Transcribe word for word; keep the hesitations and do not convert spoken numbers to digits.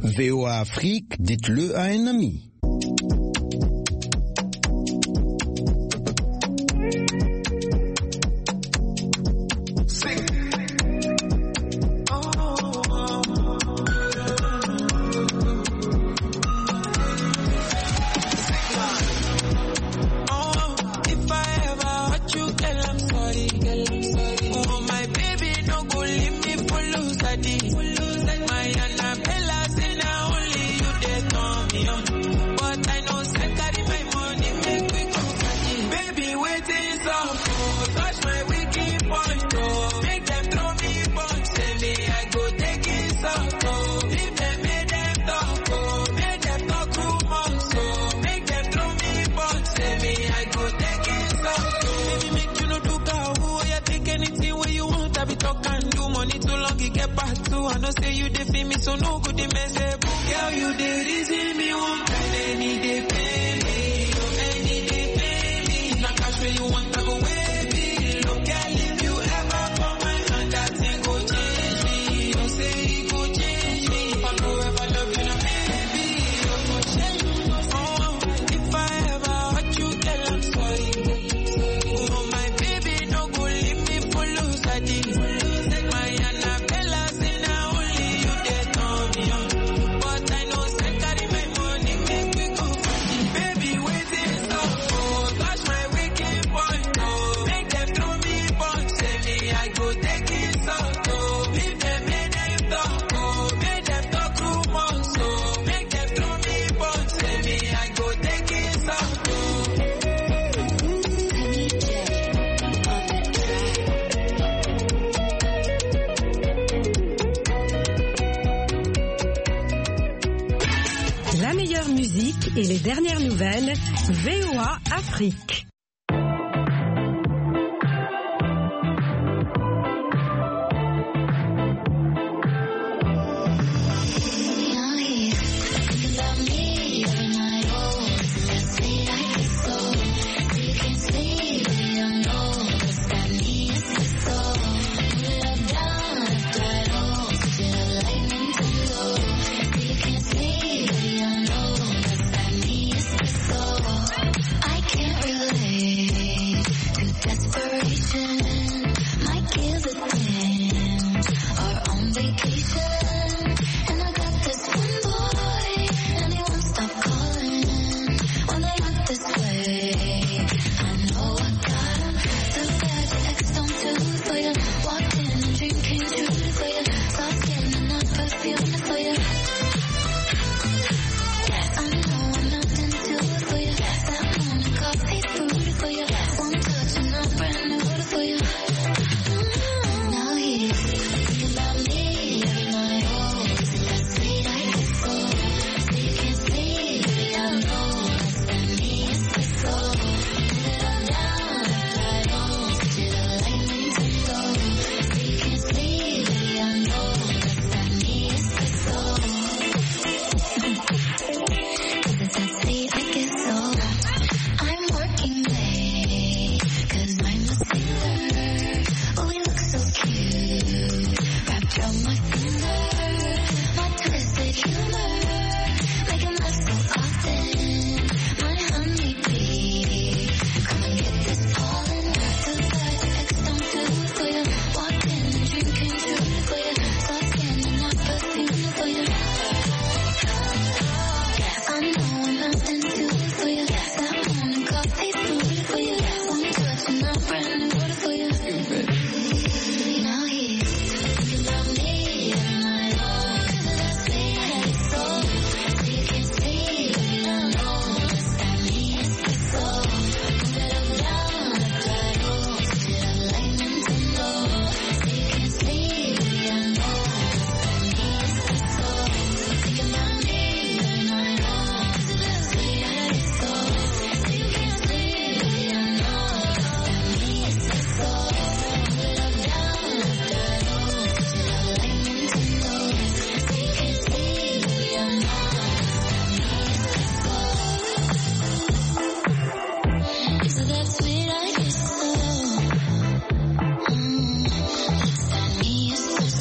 V O A Afrique, dites-le à un ami. I know say you dey feel me, so no good dey mess up. Girl, you dey reason me one kind, any day pay me, oh, any day pay me. Now cash where you want, I go way below. Girl, if you ever come my hand, that thing go change me. Don't say it go change me. If I go ever love you, now maybe you go change me. Oh, if I ever hurt you, girl, I'm sorry. Oh, my baby, no go leave me for lose, I did. My Annabella say now only you dey turn me on. But I know say carry my money, make we go party. Baby, waiting stop, oh, touch my wicked point, oh. Make them throw me punch, say me I go take it out, oh. Leave them, make them talk, oh. Make them talk rumors, oh. Make them throw me punch, say me I go take it out, oh. La meilleure musique et les dernières nouvelles, V O A Afrique.